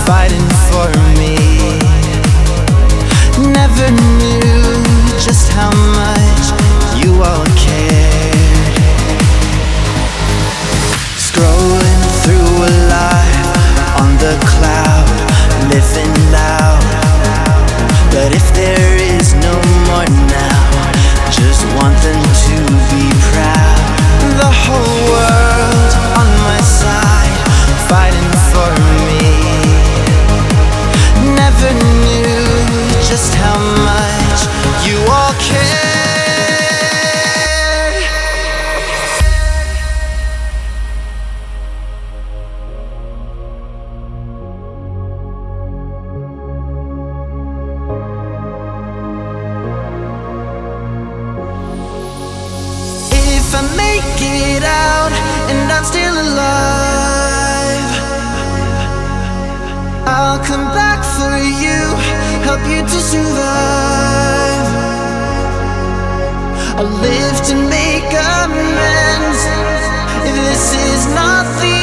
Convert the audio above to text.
fighting for me. Never knew just how much you all cared. Scrolling through a life on the cloud, living loud. But if there is no more now, just want them to be proud. The whole world on my side, fighting for me. Never knew just how much you all cared. If I make it out and I'm still alive, I'll come back for you, help you to survive. I'll live to make amends. If this is not the